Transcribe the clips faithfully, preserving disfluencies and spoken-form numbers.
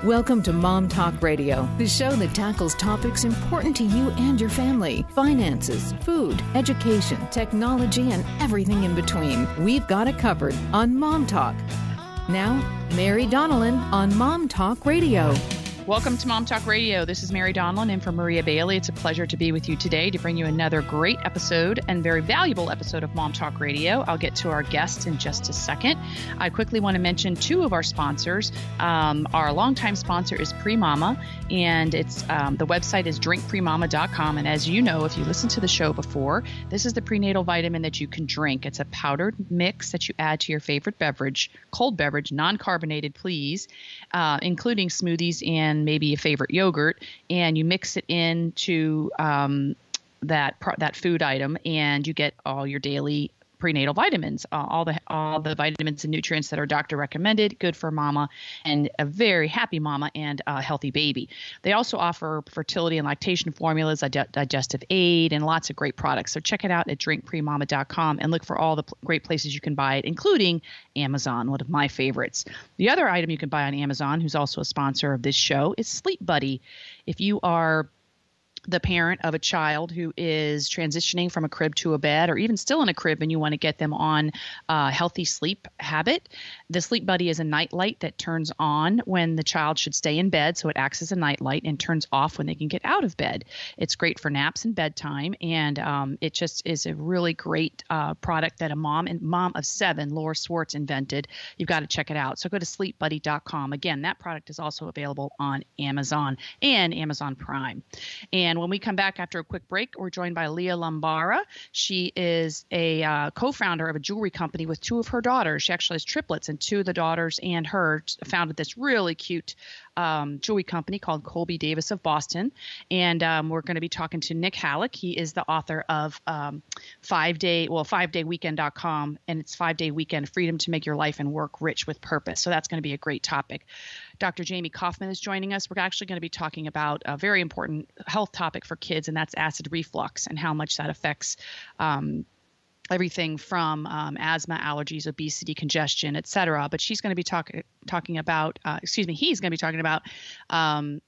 Welcome to Mom Talk Radio, the show that tackles topics important to you and your family. Finances, food, education, technology, and everything in between. We've got it covered on Mom Talk. Now, Mary Donnellan on Mom Talk Radio. Welcome to Mom Talk Radio. This is Mary Donnellan in for Maria Bailey. It's a pleasure to be with you today to bring you another great episode and very valuable episode of Mom Talk Radio. I'll get to our guests in just a second. I quickly want to mention two of our sponsors. Um, our longtime sponsor is PreMama, and it's um, the website is drink pre mama dot com. And as you know, if you listened to the show before, this is the prenatal vitamin that you can drink. It's a powdered mix that you add to your favorite beverage, cold beverage, non-carbonated, please, uh, including smoothies and maybe a favorite yogurt, and you mix it into um, that that food item, and you get all your daily prenatal vitamins, uh, all the all the vitamins and nutrients that are doctor recommended, good for mama and a very happy mama and a healthy baby. They also offer fertility and lactation formulas, dig- digestive aid, and lots of great products. So check it out at drink pre mama dot com and look for all the pl- great places you can buy it, including Amazon, one of my favorites. The other item you can buy on Amazon, who's also a sponsor of this show, is Sleep Buddy. If you are the parent of a child who is transitioning from a crib to a bed, or even still in a crib, and you want to get them on a healthy sleep habit, the Sleep Buddy is a night light that turns on when the child should stay in bed, so it acts as a night light, and turns off when they can get out of bed. It's great for naps and bedtime, and um, it just is a really great uh, product that a mom and mom of seven, Laura Swartz, invented. You've got to check it out. So go to sleep buddy dot com. Again, that product is also available on Amazon and Amazon Prime. And when we come back after a quick break, we're joined by Leah Lombara. She is a uh, co-founder of a jewelry company with two of her daughters. She actually has triplets, and two of the daughters and her founded this really cute um, jewelry company called Colby Davis of Boston. And um, we're going to be talking to Nick Halleck. He is the author of um, Five Day, well, five day weekend dot com, and it's Five Day Weekend: Freedom to Make Your Life and Work Rich with Purpose. So that's going to be a great topic. Doctor Jamie Kaufman is joining us. We're actually going to be talking about a very important health topic for kids, and that's acid reflux and how much that affects um, everything from um, asthma, allergies, obesity, congestion, et cetera. But she's going to be talk- talking about, uh, excuse me, he's going to be talking about um,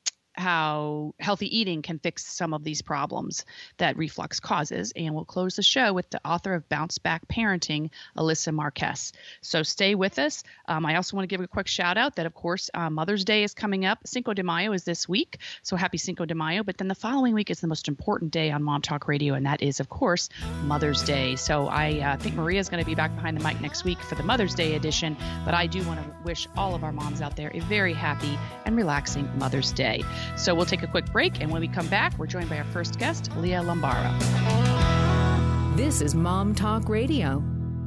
how healthy eating can fix some of these problems that reflux causes. And we'll close the show with the author of Bounce Back Parenting, Alyssa Marquez. So stay with us. Um, I also want to give a quick shout out that, of course, uh, Mother's Day is coming up. Cinco de Mayo is this week. So happy Cinco de Mayo. But then the following week is the most important day on Mom Talk Radio, and that is, of course, Mother's Day. So I uh, think Maria is going to be back behind the mic next week for the Mother's Day edition. But I do want to wish all of our moms out there a very happy and relaxing Mother's Day. So we'll take a quick break, and when we come back, we're joined by our first guest, Leah Lombara. This is Mom Talk Radio,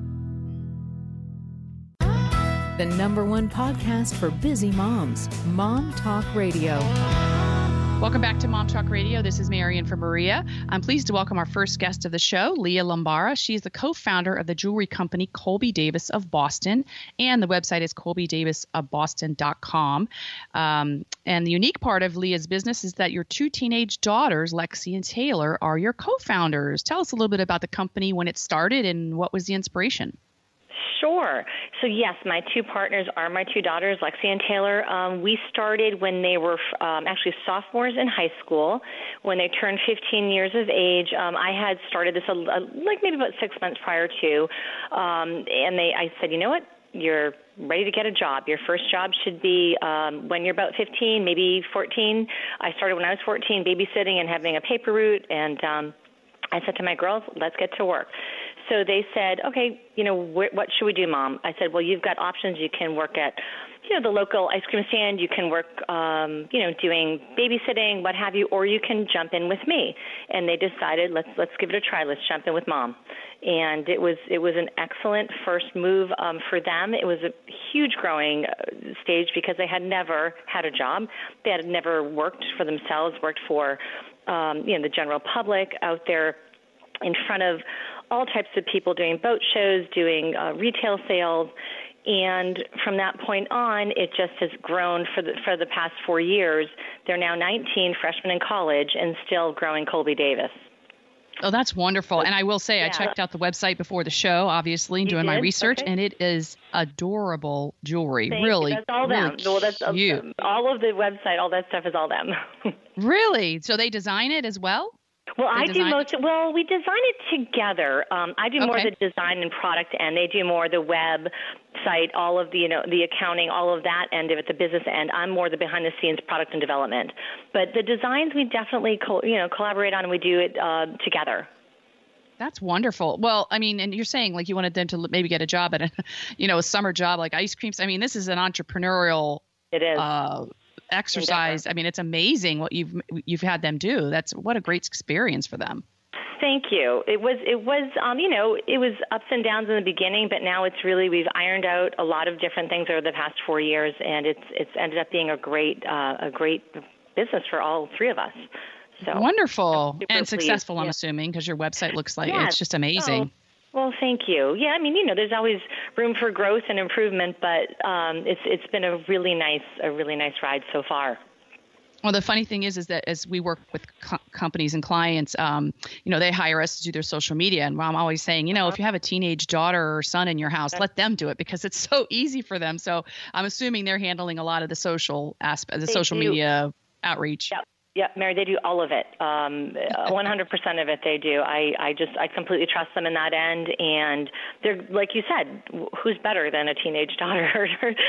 the number one podcast for busy moms. Mom Talk Radio. Welcome back to Mom Talk Radio. This is Marian for Maria. I'm pleased to welcome our first guest of the show, Leah Lombara. She's the co-founder of the jewelry company Colby Davis of Boston, and the website is colby davis of boston dot com. Um, and the unique part of Leah's business is that your two teenage daughters, Lexi and Taylor, are your co-founders. Tell us a little bit about the company, when it started, and what was the inspiration? Sure. So yes, my two partners are my two daughters, Lexi and Taylor. Um, we started when they were um, actually sophomores in high school. When they turned fifteen years of age, um, I had started this a, a, like maybe about six months prior to, um, and they, I said, you know what? You're ready to get a job. Your first job should be um, when you're about fifteen, maybe fourteen. I started when I was fourteen, babysitting and having a paper route, and um, I said to my girls, let's get to work. So they said, okay, you know, wh- what should we do, Mom? I said, well, you've got options. You can work at, you know, the local ice cream stand. You can work, um, you know, doing babysitting, what have you, or you can jump in with me. And they decided, let's let's give it a try. Let's jump in with Mom. And it was it was an excellent first move um, for them. It was a huge growing stage because they had never had a job. They had never worked for themselves, worked for, um, you know, the general public out there in front of all types of people, doing boat shows, doing uh, retail sales. And from that point on, it just has grown for the, for the past four years. They're now nineteen, freshmen in college, and still growing Colby Davis. Oh, that's wonderful. And I will say, yeah. I checked out the website before the show, obviously, You doing did? my research, Okay. and it is adorable jewelry. Thank really, you. That's all really them. Well, that's cute. um, all of the website, all that stuff is all them. Really? So they design it as well? Well, They I do design most. Well, we design it together. Um, I do more Okay. of the design and product end. They do more the web site, all of the you know the accounting, all of that end of it, the business end. I'm more the behind the scenes product and development. But the designs we definitely co- you know collaborate on, and we do it uh, together. That's wonderful. Well, I mean, and you're saying like you wanted them to maybe get a job at a, you know, a summer job like ice creams. I mean, this is an entrepreneurial It is. uh, exercise. I mean, it's amazing what you've you've had them do. That's what a great experience for them. Thank you. It was, it was, um, you know, it was ups and downs in the beginning, but now it's really, we've ironed out a lot of different things over the past four years, and it's, it's ended up being a great, uh, a great business for all three of us. So Wonderful super and successful, pleased. I'm Yeah. assuming, because your website looks like Yes. it's just amazing. Oh, well, thank you. Yeah, I mean, you know, there's always room for growth and improvement, but um, it's it's been a really nice, a really nice ride so far. Well, the funny thing is, is that as we work with co- companies and clients, um, you know, they hire us to do their social media. And I'm always saying, you know, if you have a teenage daughter or son in your house, let them do it because it's so easy for them. So I'm assuming they're handling a lot of the social aspect, the They social do. media outreach. Yep. Yeah, Mary, they do all of it. Um, one hundred percent of it they do. I, I just, I completely trust them in that end. And they're, like you said, who's better than a teenage daughter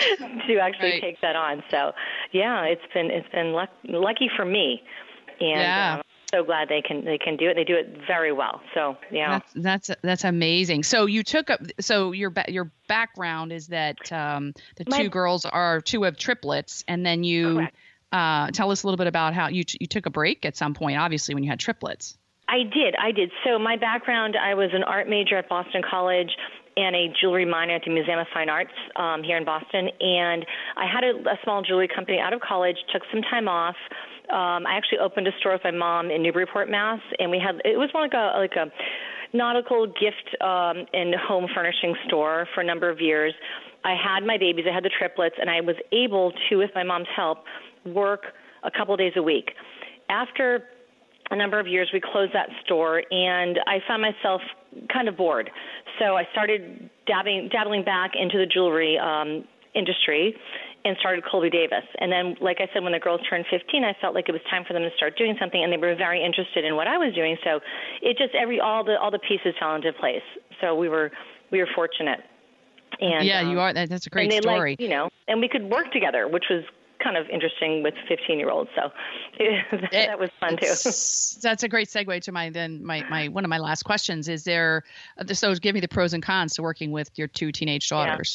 to actually Right. take that on? So, yeah, it's been, it's been luck, lucky for me. And Yeah. uh, I'm so glad they can, they can do it. They do it very well. So, yeah. That's that's that's amazing. So you took up. So your ba- your background is that um, the My- two girls are two of triplets, and then you Correct. uh, tell us a little bit about how you t- you took a break at some point, obviously when you had triplets. I did. I did. So my background, I was an art major at Boston College and a jewelry minor at the Museum of Fine Arts um, here in Boston. And I had a, a small jewelry company out of college, took some time off. Um, I actually opened a store with my mom in Newburyport, Mass. And we had, it was more like a, like a nautical gift um, and home furnishing store for a number of years. I had my babies. I had the triplets. And I was able to, with my mom's help, work a couple days a week. After a number of years, we closed that store, and I found myself kind of bored. So I started dabbing, dabbling back into the jewelry um, industry and started Colby Davis. And then, like I said, when the girls turned fifteen, I felt like it was time for them to start doing something, and they were very interested in what I was doing. So it just every all the all the pieces fell into place. So we were we were fortunate. And yeah, um, you are. That, that's a great and they story. liked, you know, and we could work together, which was kind of interesting with fifteen-year-olds. So that, It- that was fun too. It's- That's a great segue to my then my, my one of my last questions. Is there so give me the pros and cons to working with your two teenage daughters?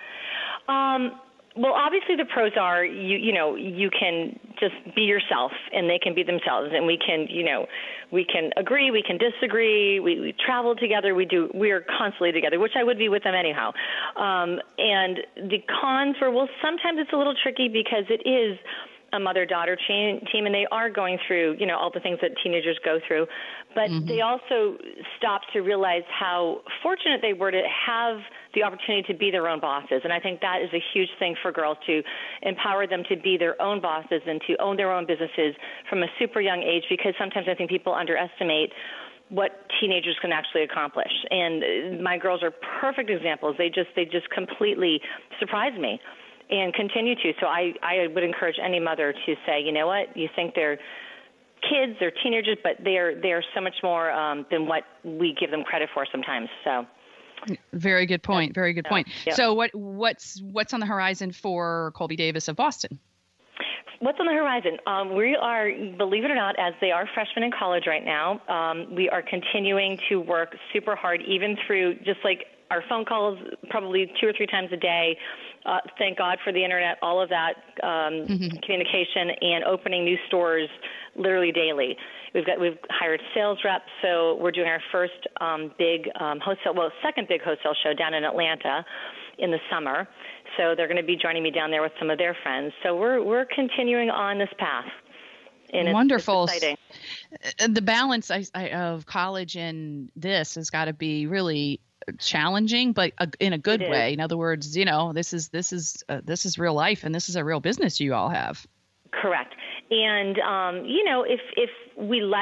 Um, well, obviously the pros are you you know you can just be yourself and they can be themselves, and we can you know we can agree, we can disagree, we, we travel together, we do we are constantly together, which I would be with them anyhow. Um, and the cons were, well, sometimes it's a little tricky because it is a mother-daughter chain, team, and they are going through, you know, all the things that teenagers go through. But mm-hmm. they also stopped to realize how fortunate they were to have the opportunity to be their own bosses. And I think that is a huge thing for girls, to empower them to be their own bosses and to own their own businesses from a super young age, because sometimes I think people underestimate what teenagers can actually accomplish. And my girls are perfect examples. They just they just completely surprised me and continue to. So I, I would encourage any mother to say, you know what, you think they're kids, they're teenagers, but they're they're so much more um, than what we give them credit for sometimes. So very good point. Very good point. Yeah. So what what's what's on the horizon for Colby Davis of Boston? What's on the horizon? Um, we are, believe it or not, as they are freshmen in college right now, um, we are continuing to work super hard, even through just like our phone calls, probably two or three times a day. Uh, thank God for the internet, all of that um, mm-hmm. communication, and opening new stores literally daily. We've got we've hired sales reps, so we're doing our first um, big um, wholesale, well, second big wholesale show down in Atlanta in the summer. So they're going to be joining me down there with some of their friends. So we're we're continuing on this path. And it's, wonderful. It's exciting. The balance I, I, of college and this has got to be really challenging, but uh, in a good way. In other words, you know, this is this is uh, this is real life, and this is a real business you all have. Correct. And um, you know, if if we let it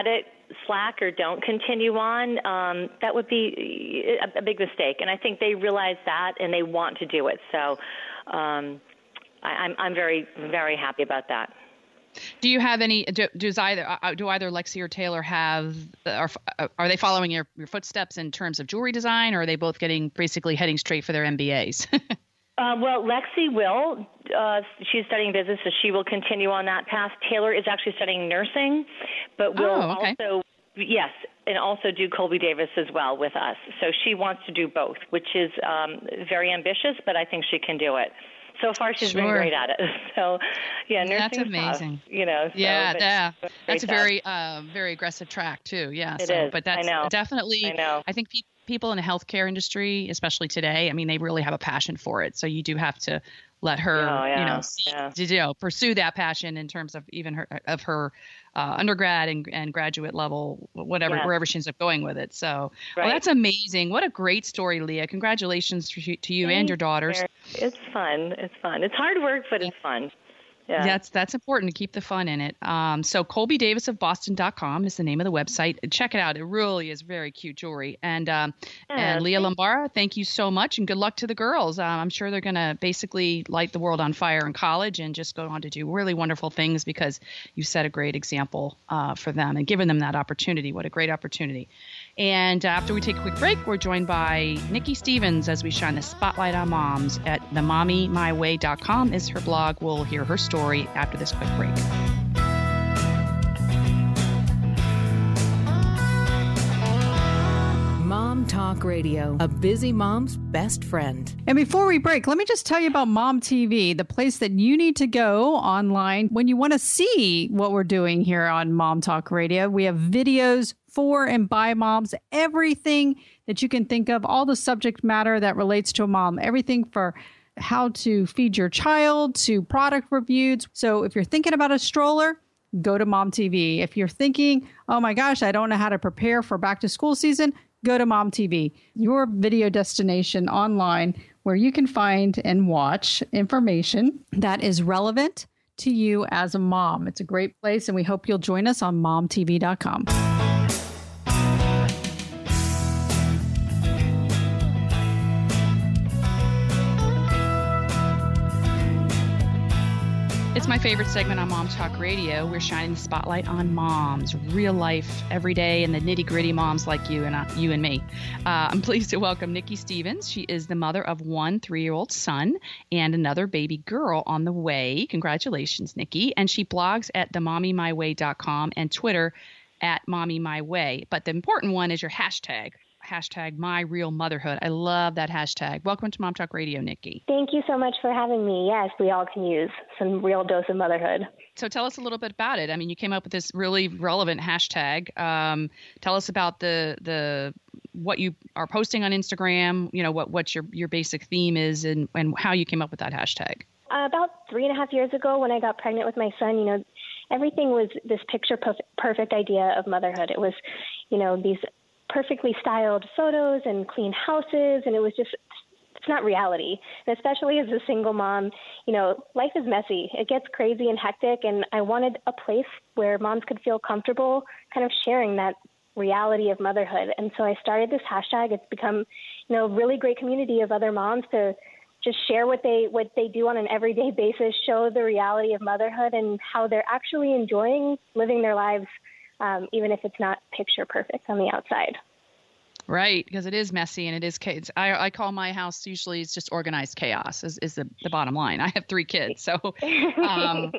slack or don't continue on, um, that would be a, a big mistake. And I think they realize that and they want to do it. So um, I, I'm, I'm very, very happy about that. Do you have any? Do, does either uh, do either Lexi or Taylor have? Are are they following your, your footsteps in terms of jewelry design, or are they both getting basically heading straight for their M B As? uh, well, Lexi will. Uh, she's studying business, so she will continue on that path. Taylor is actually studying nursing, but will oh, okay. also yes, and also do Colby Davis as well with us. So she wants to do both, which is um, very ambitious, but I think she can do it. So far, she's sure. been great at it. So, yeah, nursing that's amazing. Tough, you know, so, yeah, yeah, that's a tough. very, uh, very aggressive track too. Yeah, it so, is. But that's I know. definitely. I know. I think pe- people in the healthcare industry, especially today, I mean, they really have a passion for it. So you do have to let her, oh, yeah, you know, see, yeah. you know, pursue that passion in terms of even her of her uh, undergrad and, and graduate level, whatever, yeah. wherever she ends up going with it. So, right. well, that's amazing. What a great story, Leah. Congratulations to you, to you and your daughters. It's fun. It's fun. It's hard work, but it's fun. Yeah. That's that's important to keep the fun in it. Um, so colby davis of boston dot com is the name of the website. Check it out. It really is very cute jewelry. And um, yeah, and Leah Lombara, thank you so much, and good luck to the girls. Um, I'm sure they're going to basically light the world on fire in college and just go on to do really wonderful things because you set a great example uh, for them and given them that opportunity. What a great opportunity. And after we take a quick break, we're joined by Nikki Stevens as we shine the spotlight on moms at the mommy my way dot com is her blog. We'll hear her story after this quick break. Mom Talk Radio, a busy mom's best friend. And before we break, let me just tell you about Mom T V, the place that you need to go online when you want to see what we're doing here on Mom Talk Radio. We have videos for and by moms, everything that you can think of, all the subject matter that relates to a mom, everything for how to feed your child to product reviews. So if you're thinking about a stroller, go to Mom T V. If you're thinking, oh my gosh, I don't know how to prepare for back to school season, go to Mom T V, your video destination online where you can find and watch information that is relevant to you as a mom. It's a great place, and we hope you'll join us on mom t v dot com. It's my favorite segment on Mom Talk Radio. We're shining the spotlight on moms, real life, every day, and the nitty gritty moms like you and uh, you and me. Uh, I'm pleased to welcome Nikki Stevens. She is the mother of one three-year-old son and another baby girl on the way. Congratulations, Nikki. And she blogs at the mommy my way dot com and Twitter at mommymyway. But the important one is your hashtag. Hashtag my real motherhood. I love that hashtag. Welcome to Mom Talk Radio, Nikki. Thank you so much for having me. Yes, we all can use some real dose of motherhood. So tell us a little bit about it. I mean, you came up with this really relevant hashtag. Um, tell us about the the what you are posting on Instagram. You know what what your your basic theme is and and how you came up with that hashtag. Uh, about three and a half years ago, when I got pregnant with my son, you know, everything was this picture perfect idea of motherhood. It was, you know, these perfectly styled photos and clean houses, and it was just, it's not reality. And especially as a single mom, you know, life is messy. It gets crazy and hectic, and I wanted a place where moms could feel comfortable kind of sharing that reality of motherhood. And so I started this hashtag. It's become, you know, a really great community of other moms to just share what they what they do on an everyday basis, show the reality of motherhood and how they're actually enjoying living their lives, Um, even if it's not picture perfect on the outside. Right, because it is messy and it is chaos. I, I call my house usually it's just organized chaos is, is the, the bottom line. I have three kids, so um,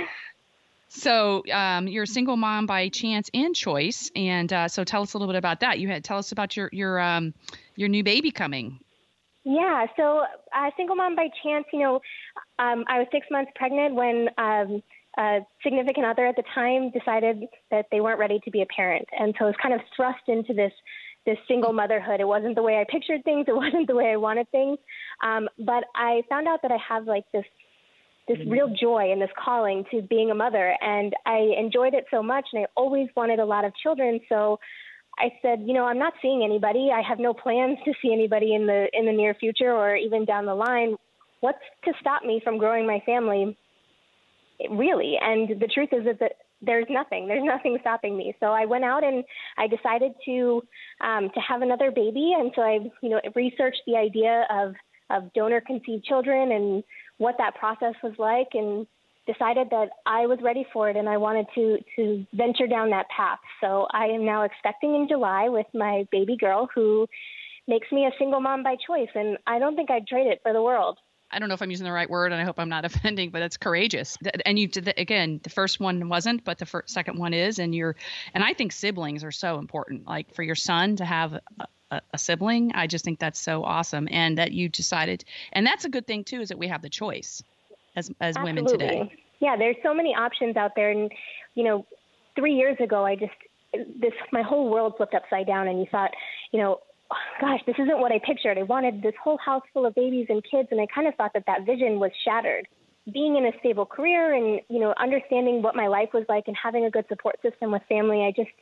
so um, you're a single mom by chance and choice, and uh, so tell us a little bit about that. You had tell us about your your um, your new baby coming. Yeah, so uh, single mom by chance. You know, um, I was six months pregnant when. Um, A significant other at the time decided that they weren't ready to be a parent. And so I was kind of thrust into this this single motherhood. It wasn't the way I pictured things. It wasn't the way I wanted things. Um, but I found out that I have like this this real joy and this calling to being a mother. And I enjoyed it so much, and I always wanted a lot of children. So I said, you know, I'm not seeing anybody. I have no plans to see anybody in the in the near future or even down the line. What's to stop me from growing my family? Really. And the truth is that, there's nothing. There's nothing stopping me. So I went out and I decided to um, to have another baby. And so I, you know, researched the idea of, of donor conceived children and what that process was like, and decided that I was ready for it and I wanted to to venture down that path. So I am now expecting in July with my baby girl, who makes me a single mom by choice. And I don't think I'd trade it for the world. I don't know if I'm using the right word, and I hope I'm not offending, but it's courageous. And you did the, again, the first one wasn't, but the first, second one is. And you're, and I think siblings are so important. Like for your son to have a, a, a sibling, I just think that's so awesome. And that you decided, and that's a good thing too, is that we have the choice as as Absolutely. women today. Yeah, there's so many options out there. And, you know, three years ago, I just, this, my whole world flipped upside down, and you thought, you know, oh, gosh, this isn't what I pictured. I wanted this whole house full of babies and kids, and I kind of thought that that vision was shattered. Being in a stable career and, you know, understanding what my life was like and having a good support system with family, I just,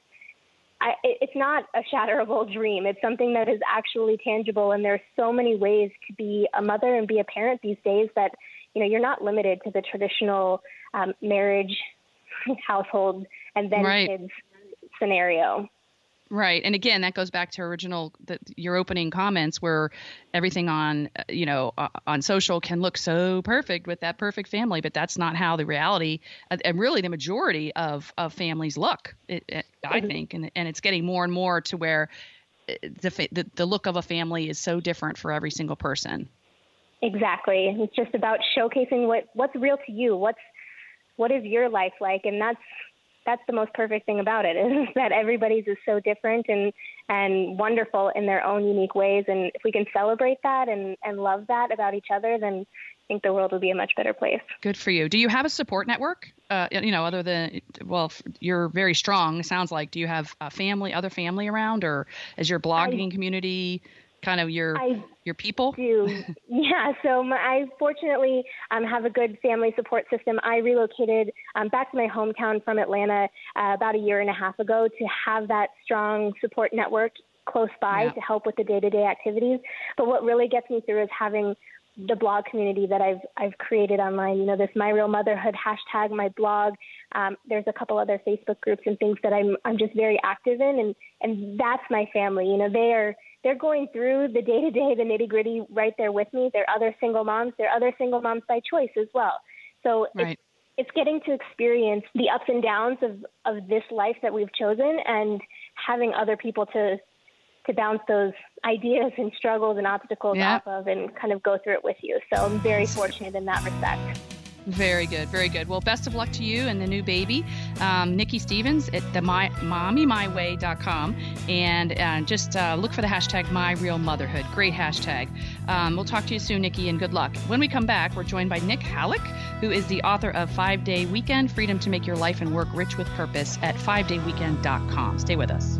I, it's not a shatterable dream. It's something that is actually tangible, and there's so many ways to be a mother and be a parent these days that, you know, you're not limited to the traditional um, marriage, household, and then right. kids scenario. Right. And again, that goes back to original, the, your opening comments where everything on, you know, uh, on social can look so perfect with that perfect family, but that's not how the reality uh, and really the majority of, of families look, it, it, I think. And, and it's getting more and more to where the, the the look of a family is so different for every single person. Exactly. It's just about showcasing what, what's real to you. What's, what is your life like? And that's, That's the most perfect thing about it, is that everybody's is so different and, and wonderful in their own unique ways. And if we can celebrate that and, and love that about each other, then I think the world will be a much better place. Good for you. Do you have a support network? Uh, you know, other than, well, you're very strong, it sounds like. Do you have a family, other family around, or is your blogging I, community kind of your I your people? do. Yeah. So my, I fortunately um, have a good family support system. I relocated um, back to my hometown from Atlanta uh, about a year and a half ago to have that strong support network close by yeah. to help with the day-to-day activities. But what really gets me through is having the blog community that I've I've created online. You know, this My Real Motherhood hashtag, my blog. Um, there's a couple other Facebook groups and things that I'm I'm just very active in, and and that's my family. You know, they are they're going through the day to day, the nitty gritty, right there with me. They're other single moms. They're other single moms by choice as well. So right. it's it's getting to experience the ups and downs of of this life that we've chosen, and having other people to. to bounce those ideas and struggles and obstacles yeah. off of and kind of go through it with you. So I'm very fortunate in that respect. Very good. Very good. Well, best of luck to you and the new baby. Um, Nikki Stevens at the my, mommy my way dot com. And uh, just uh, look for the hashtag MyRealMotherhood. Great hashtag. Um, we'll talk to you soon, Nikki, and good luck. When we come back, we're joined by Nick Halleck, who is the author of Five Day Weekend, Freedom to Make Your Life and Work Rich with Purpose at five day weekend dot com. Stay with us.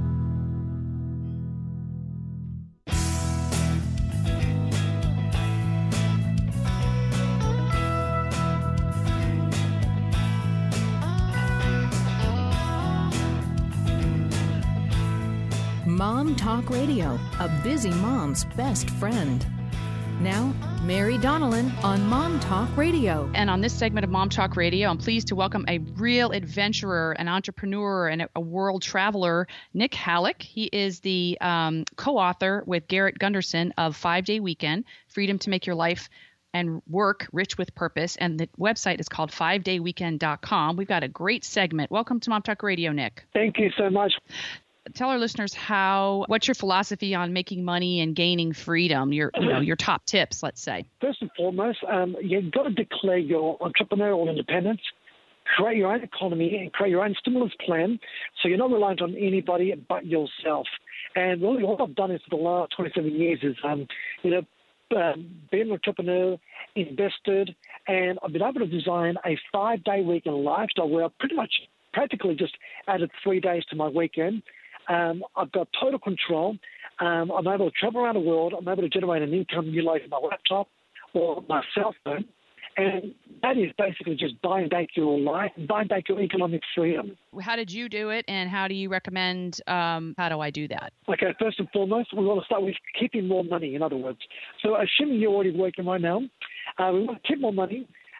Mom Talk Radio, a busy mom's best friend. Now, Mary Donnellan on Mom Talk Radio. And on this segment of Mom Talk Radio, I'm pleased to welcome a real adventurer, an entrepreneur, and a world traveler, Nick Halleck. He is the um, co-author with Garrett Gunderson of Five Day Weekend, Freedom to Make Your Life and Work Rich with Purpose. And the website is called five day weekend dot com. We've got a great segment. Welcome to Mom Talk Radio, Nick. Thank you so much. Tell our listeners how, what's your philosophy on making money and gaining freedom, your, you know, your top tips, let's say. First and foremost, um, you've got to declare your entrepreneurial independence, create your own economy and create your own stimulus plan so you're not reliant on anybody but yourself. And really what I've done is for the last twenty-seven years is, um, you know, um, being an entrepreneur, invested, and I've been able to design a five-day weekend lifestyle where I've pretty much practically just added three days to my weekend. Um, I've got total control. Um, I'm able to travel around the world. I'm able to generate an income utilizing my laptop or my cell phone. And that is basically just buying back your life, buying back your economic freedom. How did you do it, and how do you recommend, um, how do I do that? Okay, first and foremost, we want to start with keeping more money, in other words. So assuming you're already working right now, uh, we want to keep more money.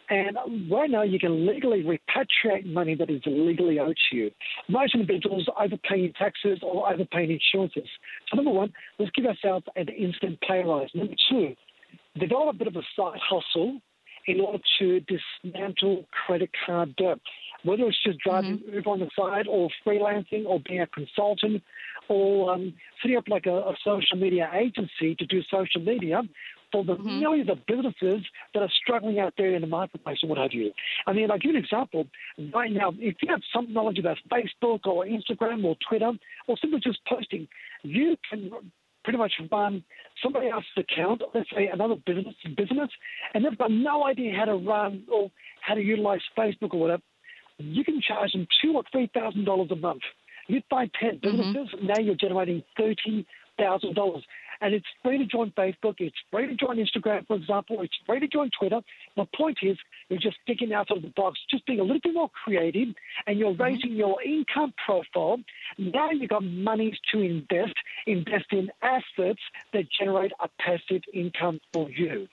And right now, you can legally repatriate money that is illegally owed to you. Most individuals overpaying taxes or overpaying insurances. So number one, let's give ourselves an instant pay rise. Number two, develop a bit of a side hustle in order to dismantle credit card debt. Whether it's just driving mm-hmm. Uber on the side or freelancing or being a consultant or um, setting up like a, a social media agency to do social media for the mm-hmm. millions of businesses that are struggling out there in the marketplace and what have you. I mean, I'll give you an example. Right now, if you have some knowledge about Facebook or Instagram or Twitter or simply just posting, you can pretty much run somebody else's account, let's say another business, business, and they've got no idea how to run or how to utilize Facebook or whatever. You can charge them two or three thousand dollars a month. You find ten businesses, mm-hmm. now you're generating thirty thousand dollars. And it's free to join Facebook. It's free to join Instagram, for example. It's free to join Twitter. The point is, you're just thinking outside of the box, just being a little bit more creative, and you're raising mm-hmm. your income profile. Now you've got monies to invest, invest in assets that generate a passive income for you.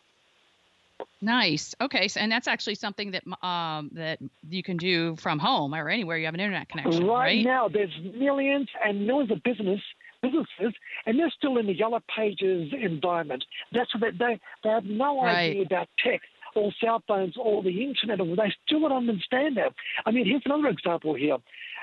Nice. Okay, so, and that's actually something that um, that you can do from home or anywhere you have an internet connection, right? Right now, there's millions and millions of business businesses, and they're still in the Yellow Pages environment. That's what they they have no right. idea about tech or cell phones or the internet, or they still don't understand that. I mean, here's another example here.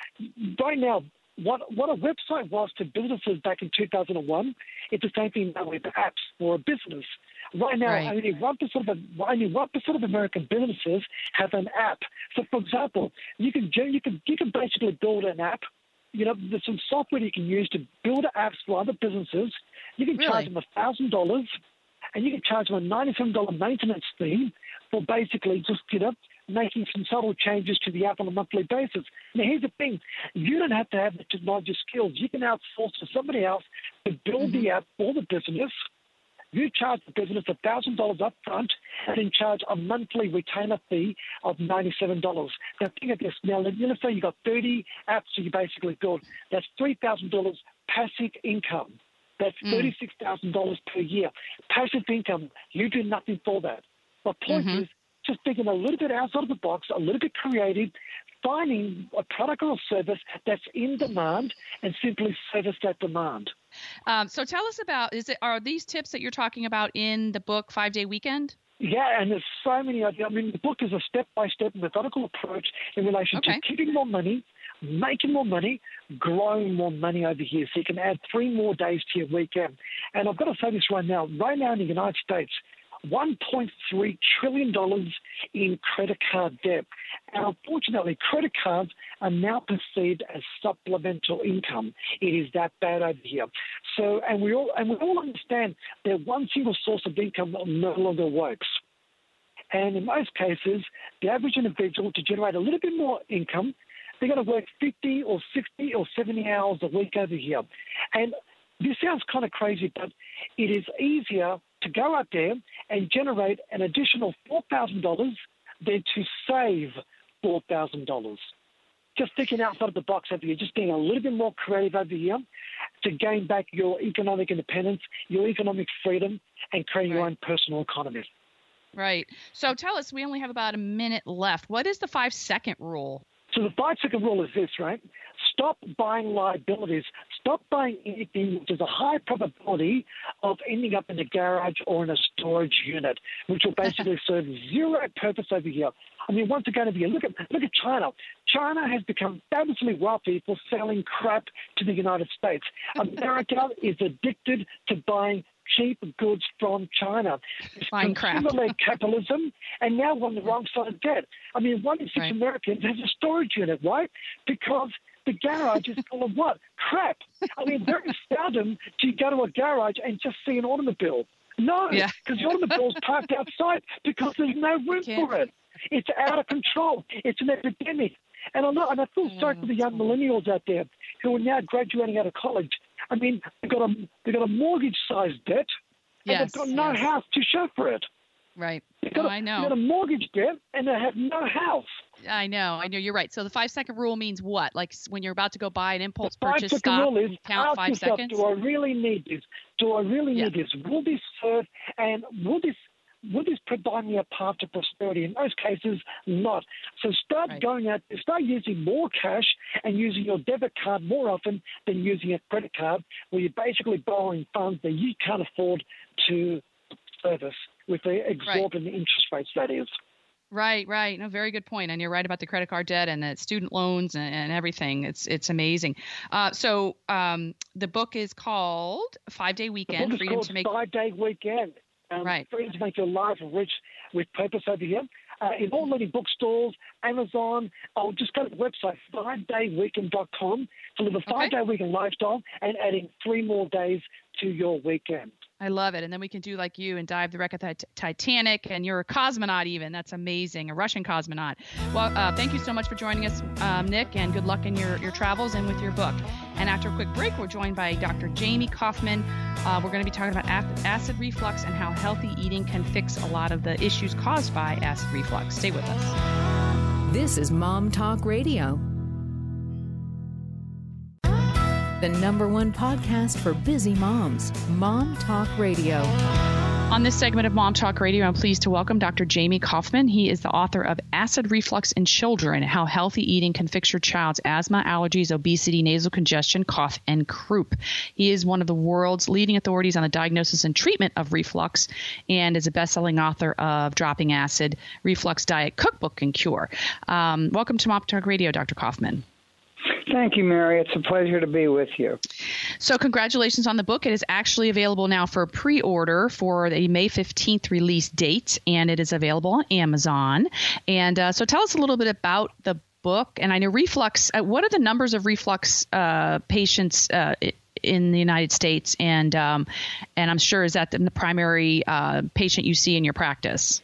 Right now, what what a website was to businesses back in two thousand one, it's the same thing now with apps for a business. Right now, right. only one percent of only one percent of American businesses have an app. So, for example, you can you can you can basically build an app. You know, there's some software you can use to build apps for other businesses. You can really? charge them one thousand dollars, and you can charge them a ninety-seven dollars maintenance fee for basically just, you know, making some subtle changes to the app on a monthly basis. Now, here's the thing. You don't have to have the technology skills. You can outsource to somebody else to build mm-hmm. the app for the business. You charge the business one thousand dollars up front and then charge a monthly retainer fee of ninety-seven dollars. Now, think of this. Now, let's say you've got thirty apps that you basically build. That's three thousand dollars passive income. That's thirty-six thousand dollars mm. per year. Passive income, you do nothing for that. The point mm-hmm. is just thinking a little bit outside of the box, a little bit creative, finding a product or a service that's in demand and simply service that demand. Um, so tell us about, is it, are these tips that you're talking about in the book, Five Day Weekend? Yeah, and there's so many ideas. I mean, the book is a step-by-step methodical approach in relation okay. to keeping more money, making more money, growing more money over here. So you can add three more days to your weekend. And I've got to say this right now. Right now in the United States, one point three trillion dollars in credit card debt. And unfortunately, credit cards are now perceived as supplemental income. It is that bad over here. So, and we all and we all understand that one single source of income no longer works. And in most cases, the average individual, to generate a little bit more income, they're going to work fifty or sixty or seventy hours a week over here. And this sounds kind of crazy, but it is easier to go out there and generate an additional four thousand dollars than to save four thousand dollars. Just thinking outside of the box over here, just being a little bit more creative over here to gain back your economic independence, your economic freedom, and create right. your own personal economy. Right. So tell us, we only have about a minute left. What is the five-second rule? So the five-second rule is this, right? Stop buying liabilities. Stop buying anything which is a high probability of ending up in a garage or in a storage unit, which will basically serve zero purpose over here. I mean, once again, if you look at look at China, China has become fabulously wealthy for selling crap to the United States. America is addicted to buying cheap goods from China. It's Fine crap. Consumer-led capitalism, and now we're on the wrong side of debt. I mean, one in six right. Americans has a storage unit, right? Because the garage is full of what? Crap. I mean, very seldom do you go to a garage and just see an automobile. No, because yeah. the automobile's parked outside because there's no room for it. It's out of control. It's an epidemic. And I know, and I feel sorry for the young millennials out there who are now graduating out of college. I mean, they've got a they've got a mortgage-sized debt, and yes, they've got no yes. house to show for it. Right. They've got oh, a, I know. They've got a mortgage debt, and they have no house. I know. I know. You're right. So the five-second rule means what? Like when you're about to go buy an impulse the purchase, five-second stop rule is, and count ask five yourself, seconds? do I really need this? Do I really yeah. need this? Will this serve, and will this will this provide me a path to prosperity? In most cases, not. So start right. going out, start using more cash and using your debit card more often than using a credit card, where you're basically borrowing funds that you can't afford to service with the exorbitant right. interest rates, that is. Right, right. No, very good point. And you're right about the credit card debt and the student loans and, and everything. It's it's amazing. Uh, so um, the book is called Five Day Weekend. The book is Freedom called to Make Five Day Weekend. Um, right. Freedom to Make Your Life rich with purpose over here. Uh, in all leading bookstores, Amazon, or just go to the website, five day weekend dot com, to live a five-day okay. weekend lifestyle and adding three more days to your weekend. I love it. And then we can do like you and dive the wreck of the Titanic, and you're a cosmonaut even. That's amazing, a Russian cosmonaut. Well, uh, thank you so much for joining us, um, Nick, and good luck in your, your travels and with your book. And after a quick break, we're joined by Doctor Jamie Kaufman. Uh, we're going to be talking about acid reflux and how healthy eating can fix a lot of the issues caused by acid reflux. Stay with us. This is Mom Talk Radio, the number one podcast for busy moms, Mom Talk Radio. On this segment of Mom Talk Radio, I'm pleased to welcome Doctor Jamie Kaufman. He is the author of Acid Reflux in Children, How Healthy Eating Can Fix Your Child's Asthma, Allergies, Obesity, Nasal Congestion, Cough, and Croup. He is one of the world's leading authorities on the diagnosis and treatment of reflux and is a best-selling author of Dropping Acid, Reflux Diet Cookbook and Cure. Um, welcome to Mom Talk Radio, Doctor Kaufman. Thank you, Mary. It's a pleasure to be with you. So congratulations on the book. It is actually available now for pre-order for the May fifteenth release date, and it is available on Amazon. And uh, so tell us a little bit about the book. And I know reflux, uh, what are the numbers of reflux uh, patients uh, in the United States? And, um, and I'm sure, is that the primary uh, patient you see in your practice?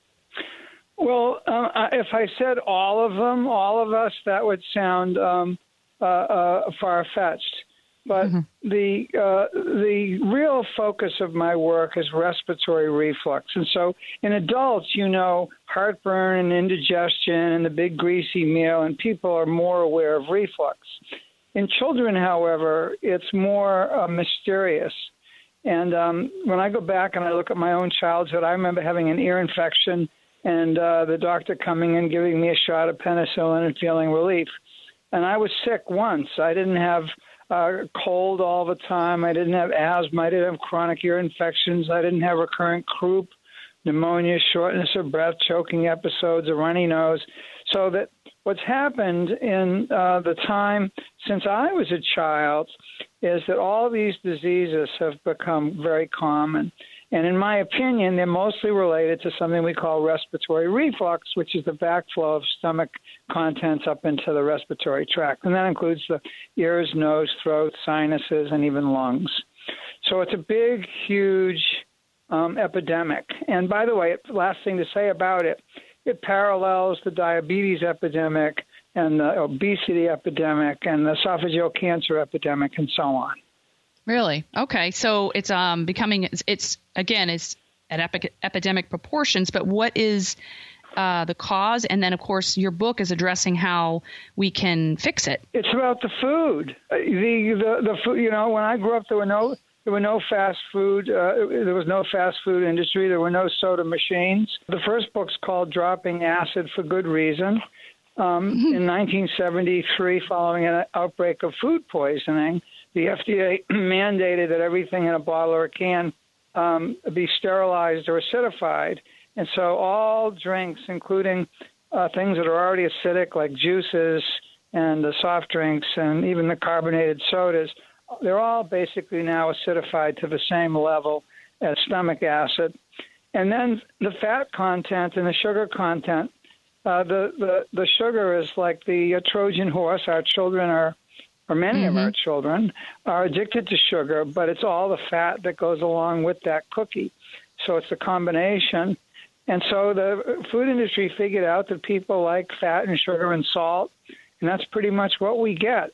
Well, uh, if I said all of them, all of us, that would sound um, uh, uh, far-fetched. But mm-hmm. the uh, the real focus of my work is respiratory reflux. And so in adults, you know, heartburn and indigestion and the big greasy meal, and people are more aware of reflux. In children, however, it's more uh, mysterious. And um, when I go back and I look at my own childhood, I remember having an ear infection and uh, the doctor coming in, giving me a shot of penicillin and feeling relief. And I was sick once. I didn't have uh, cold all the time. I didn't have asthma. I didn't have chronic ear infections. I didn't have recurrent croup, pneumonia, shortness of breath, choking episodes, a runny nose. So that what's happened in uh, the time since I was a child is that all these diseases have become very common. And in my opinion, they're mostly related to something we call respiratory reflux, which is the backflow of stomach contents up into the respiratory tract. And that includes the ears, nose, throat, sinuses, and even lungs. So it's a big, huge um, epidemic. And by the way, last thing to say about it, it parallels the diabetes epidemic and the obesity epidemic and the esophageal cancer epidemic and so on. Really? Okay. So it's um becoming, it's, it's again, it's at epi- epidemic proportions, but what is uh, the cause? And then, of course, your book is addressing how we can fix it. It's about the food. Uh, the, the, the food, you know, when I grew up, there were no, there were no fast food. Uh, there was no fast food industry. There were no soda machines. The first book's called Dropping Acid for good reason. Um, mm-hmm. In nineteen seventy-three, following an outbreak of food poisoning, the F D A mandated that everything in a bottle or a can um, be sterilized or acidified. And so all drinks, including uh, things that are already acidic like juices and the soft drinks and even the carbonated sodas, they're all basically now acidified to the same level as stomach acid. And then the fat content and the sugar content, uh, the, the, the sugar is like the uh, Trojan horse. Our children are or many mm-hmm. of our children are addicted to sugar, but it's all the fat that goes along with that cookie. So it's a combination. And so the food industry figured out that people like fat and sugar and salt, and that's pretty much what we get.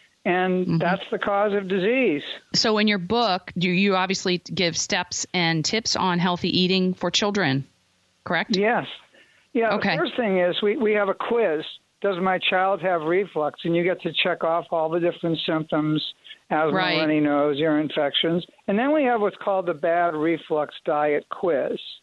And mm-hmm. that's the cause of disease. So in your book, you, you obviously give steps and tips on healthy eating for children, correct? Yes. Yeah, okay. The first thing is we, we have a quiz. Does my child have reflux? And you get to check off all the different symptoms, asthma, right. runny nose, ear infections. And then we have what's called the Bad Reflux Diet Quiz.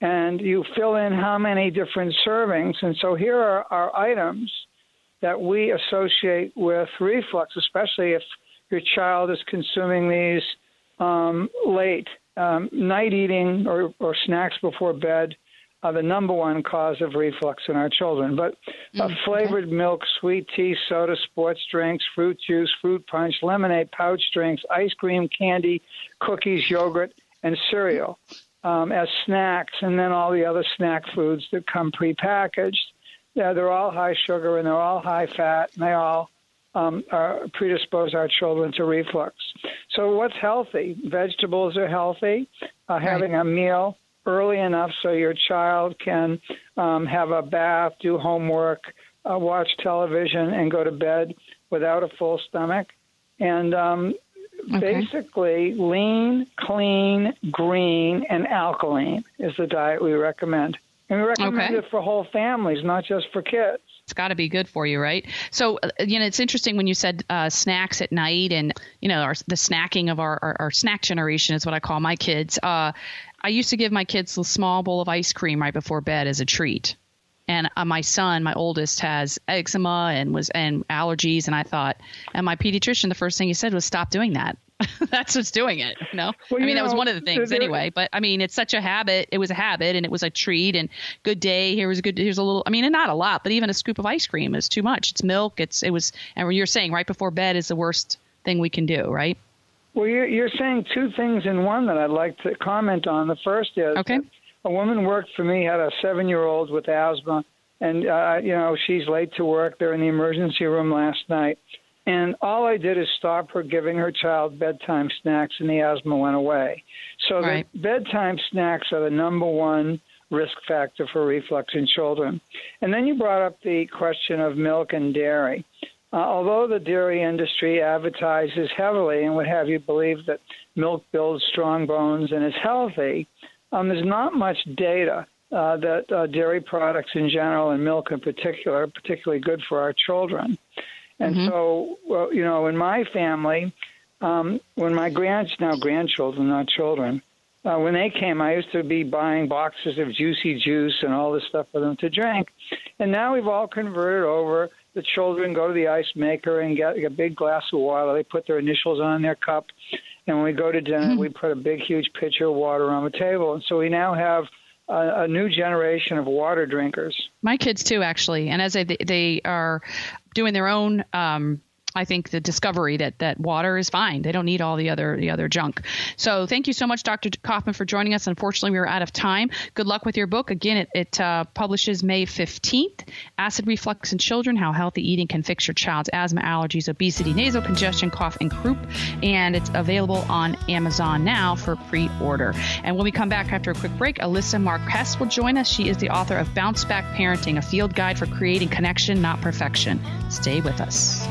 and you fill in how many different servings. And so here are our items that we associate with reflux, especially if your child is consuming these um, late. Um, night eating or, or snacks before bed are the number one cause of reflux in our children. But uh, mm, flavored okay. milk, sweet tea, soda, sports drinks, fruit juice, fruit punch, lemonade, pouch drinks, ice cream, candy, cookies, yogurt, and cereal um, as snacks, and then all the other snack foods that come prepackaged. Yeah, they're all high sugar and they're all high fat, and they all um, are predispose our children to reflux. So what's healthy? Vegetables are healthy. Uh, right. Having a meal early enough so your child can um, have a bath, do homework, uh, watch television, and go to bed without a full stomach. And um, okay. basically, lean, clean, green, and alkaline is the diet we recommend. And we recommend okay. it for whole families, not just for kids. It's got to be good for you, right? So, uh, you know, it's interesting when you said uh, snacks at night and, you know, our, the snacking of our, our, our snack generation is what I call my kids. Uh, I used to give my kids a small bowl of ice cream right before bed as a treat. And uh, my son, my oldest, has eczema and was and allergies. And I thought, and my pediatrician, the first thing he said was, stop doing that. That's what's doing it. You know? Well, I mean, that know, was one of the things there, anyway. But I mean, it's such a habit. It was a habit, and it was a treat. And good day. Here was a good. Here's a little. I mean, and not a lot, but even a scoop of ice cream is too much. It's milk. It's it was. And when you're saying right before bed is the worst thing we can do, right? Well, you're, you're saying two things in one that I'd like to comment on. The first is okay. a woman worked for me, had a seven-year-old with asthma, and uh, you know she's late to work. They're in the emergency room last night. And all I did is stop her giving her child bedtime snacks, and the asthma went away. So right. the bedtime snacks are the number one risk factor for reflux in children. And then you brought up the question of milk and dairy. Uh, although the dairy industry advertises heavily and would have you believe that milk builds strong bones and is healthy, um, there's not much data uh, that uh, dairy products in general and milk in particular are particularly good for our children. And mm-hmm. so, well, you know, in my family, um, when my grands, now grandchildren, not children, uh, when they came, I used to be buying boxes of Juicy Juice and all this stuff for them to drink. And now we've all converted over. The children go to the ice maker and get a big glass of water. They put their initials on their cup. And when we go to dinner, mm-hmm. we put a big, huge pitcher of water on the table. And so we now have a, a new generation of water drinkers. My kids, too, actually. And as they, they are doing their own, um, I think, the discovery that, that water is fine. They don't need all the other the other junk. So thank you so much, Doctor Kaufman, for joining us. Unfortunately, we are out of time. Good luck with your book. Again, it, it uh, publishes May fifteenth. Acid Reflux in Children, How Healthy Eating Can Fix Your Child's Asthma, Allergies, Obesity, Nasal Congestion, Cough, and Croup. And it's available on Amazon now for pre-order. And when we come back after a quick break, Alyssa Marquez will join us. She is the author of Bounce Back Parenting, a field guide for creating connection, not perfection. Stay with us.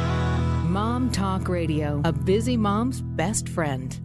Mom Talk Radio, a busy mom's best friend.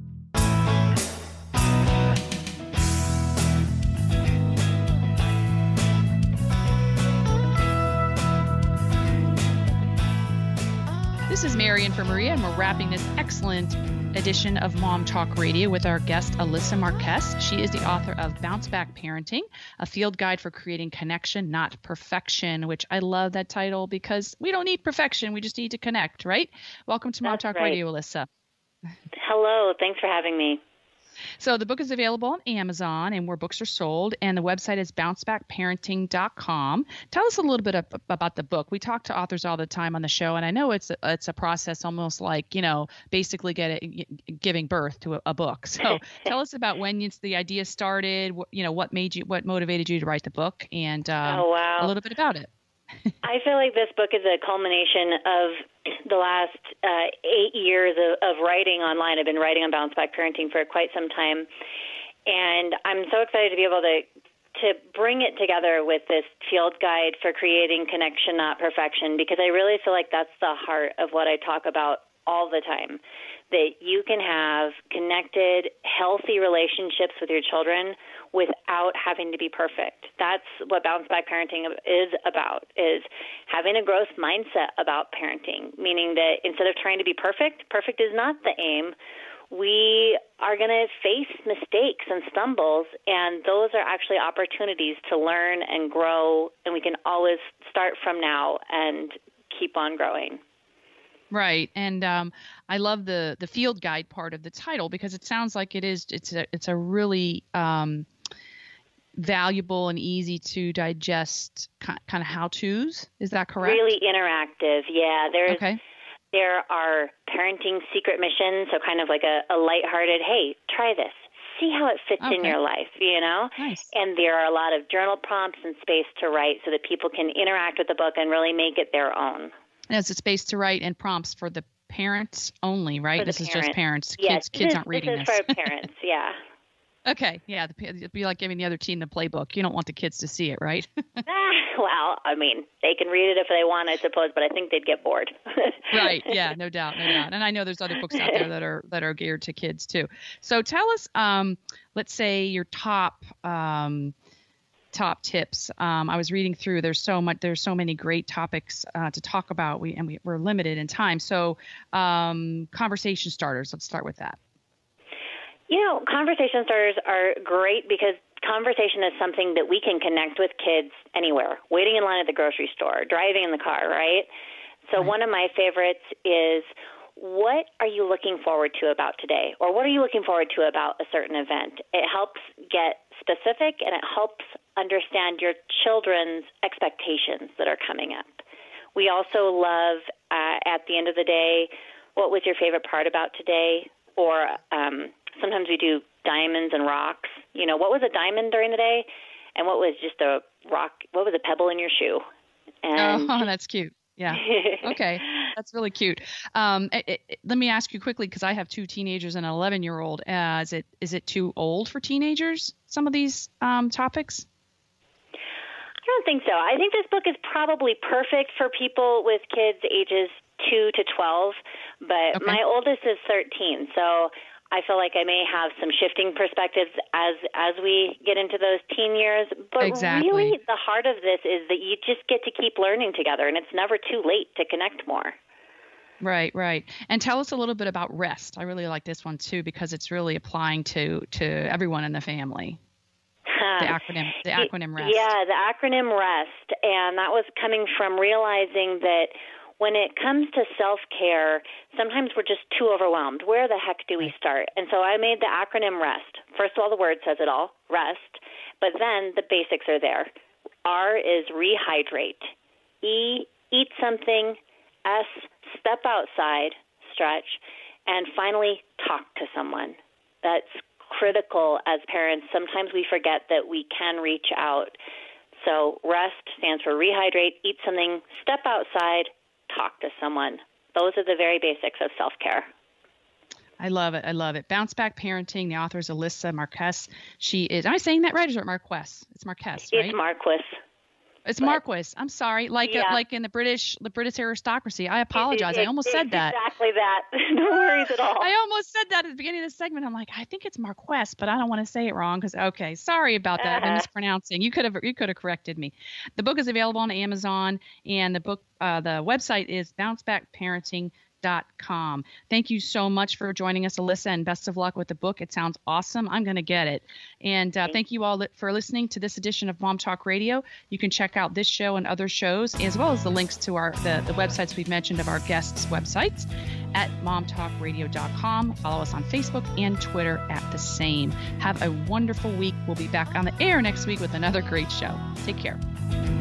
This is Marian for Maria, and we're wrapping this excellent edition of Mom Talk Radio with our guest, Alyssa Marquez. She is the author of Bounce Back Parenting, a field guide for creating connection, not perfection, which I love that title because we don't need perfection. We just need to connect, right? Welcome to Mom That's Talk right. Radio, Alyssa. Hello. Thanks for having me. So the book is available on Amazon and where books are sold, and the website is bounce back parenting dot com. Tell us a little bit of, about the book. We talk to authors all the time on the show, and I know it's a, it's a process almost like, you know, basically get it, giving birth to a, a book. So tell us about when it's, the idea started, what, you know, what made you, what motivated you to write the book, and um, oh, wow. a little bit about it. I feel like this book is a culmination of the last uh, eight years of, of writing online. I've been writing on Bounce Back Parenting for quite some time, and I'm so excited to be able to to bring it together with this field guide for creating connection, not perfection, because I really feel like that's the heart of what I talk about all the time, that you can have connected, healthy relationships with your children without having to be perfect. That's what Bounce Back Parenting is about, is having a growth mindset about parenting, meaning that instead of trying to be perfect, perfect is not the aim. we are going to face mistakes and stumbles, and those are actually opportunities to learn and grow, and we can always start from now and keep on growing. Right. And um, I love the, the field guide part of the title, because it sounds like it is, it's a, it's a really um, valuable and easy to digest kind of how-tos. Is that correct? Really interactive. Yeah. There's, okay. There are parenting secret missions, so kind of like a, a lighthearted, hey, try this. See how it fits okay. in your life, you know? Nice. And there are a lot of journal prompts and space to write so that people can interact with the book and really make it their own. And it's a space to write and prompts for the parents only, right? This parents. is just parents. Yes, Kids kids this, aren't reading this. this. This is for parents, yeah. Okay, yeah. The, it'd be like giving the other teen the playbook. You don't want the kids to see it, right? ah, well, I mean, they can read it if they want, I suppose, but I think they'd get bored. Right, yeah, no doubt, no doubt. And I know there's other books out there that are that are geared to kids too. So tell us, um, let's say your top um, top tips. Um, I was reading through. There's so much. There's so many great topics uh, to talk about. We and we, we're limited in time. So um, conversation starters. Let's start with that. You know, conversation starters are great because conversation is something that we can connect with kids anywhere, waiting in line at the grocery store, driving in the car, right? So right. One of my favorites is, what are you looking forward to about today? Or what are you looking forward to about a certain event? It helps get specific, and it helps understand your children's expectations that are coming up. We also love, uh, at the end of the day, what was your favorite part about today? Or um, sometimes we do diamonds and rocks. You know, what was a diamond during the day, and what was just a rock? What was a pebble in your shoe? And oh, that's cute. Yeah. Okay, that's really cute. Um, it, it, let me ask you quickly, because I have two teenagers and an eleven-year-old. Uh, is it is it too old for teenagers? Some of these um, topics. I don't think so. I think this book is probably perfect for people with kids ages two to twelve, but okay. My oldest is thirteen, so I feel like I may have some shifting perspectives as as we get into those teen years. But exactly. Really, the heart of this is that you just get to keep learning together, and it's never too late to connect more. Right, right. And tell us a little bit about REST. I really like this one, too, because it's really applying to, to everyone in the family. The acronym, the acronym REST. Yeah, the acronym REST. And that was coming from realizing that when it comes to self-care, sometimes we're just too overwhelmed. Where the heck do we start? And so I made the acronym REST. First of all, the word says it all, rest. But then the basics are there. R is rehydrate. E, eat something. S, step outside, stretch. And finally, talk to someone. That's critical as parents. Sometimes we forget that we can reach out. So REST stands for rehydrate, eat something, step outside, talk to someone. Those are the very basics of self-care. I love it. I love it. Bounce Back Parenting. The author is Alyssa Marquez. She is, am I saying that right? Or is it Marquez? It's Marquez, right? It's Marquez. It's but, Marquez. I'm sorry. Like yeah. uh, like in the British the British aristocracy. I apologize. It, it, I almost it, said that. Exactly that. No worries at all. I almost said that at the beginning of the segment. I'm like, I think it's Marquez, but I don't want to say it wrong because okay, sorry about that. Uh-huh. I'm mispronouncing. You could have you could have corrected me. The book is available on Amazon, and the book uh, the website is bounce back parenting dot com. Thank you so much for joining us, Alyssa, and best of luck with the book. It sounds awesome. I'm going to get it. And uh, thank you all li- for listening to this edition of Mom Talk Radio. You can check out this show and other shows, as well as the links to our the, the websites we've mentioned of our guests' websites at mom talk radio dot com. Follow us on Facebook and Twitter at the same. Have a wonderful week. We'll be back on the air next week with another great show. Take care.